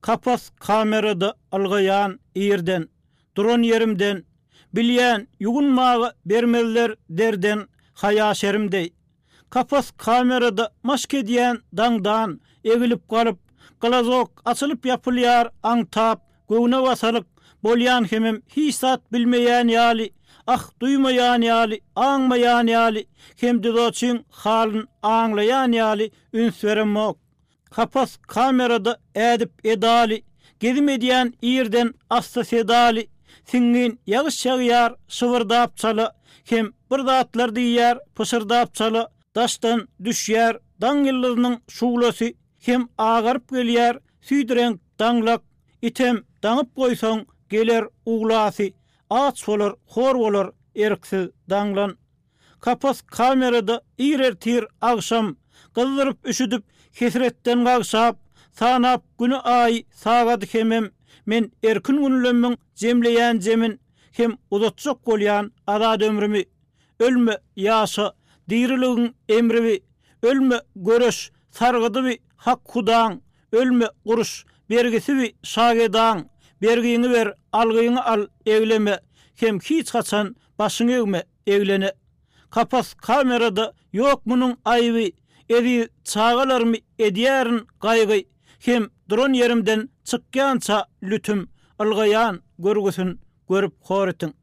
Kapas kamerada algayan iyerden, duran yerimden, bilyen yugunmağı bermeliler derden haya şerimdey. Kapas kamerada maske diyen dangdan egilip kalıp, glazok açılıp yapılyar antap, göğüne vasalık, bolyan hemem hisat bilmeyen yali, duymayan yali, ağmayan yali, hem didoçin halın ağlayan yali, üns veremok. Kapas kamerada edip edali, gedim ediyen iyerden asta sedali, singin yağış yağıyar, sıvırdap çalı, hem bırdatlar diyar, pısırdap çalı, daştan düşyer, dangillerinin şuğlası, hem ağarıp gelyer, süydüren danglak, item dangıp koysan gelir uğlası, ağaç olur, hor olur, erksiz danglan. Kapas kamerada tir akşam, kızdırıp üşüdüp, kesretten kalsap, sanap günü ay sağadı hemem, men erkin günlömün cemleyen cemin, hem uzatçok bolyan azad ömrümü, ölme yaşa, diriliğin emrivi, ölme görüş, sargıdı bi hak kudan, ölme kuruş, bergisi bi şagedan, bergini ver, algıyını al, egleme, hem hiç kaçan başını evme, eglene. Kapas kamerada yok bunun ayıbı, edi çağalar mı ediyerin kaygı, hem duran yerimden çıkyança lütüm, algayan görgüsün görüp horetin.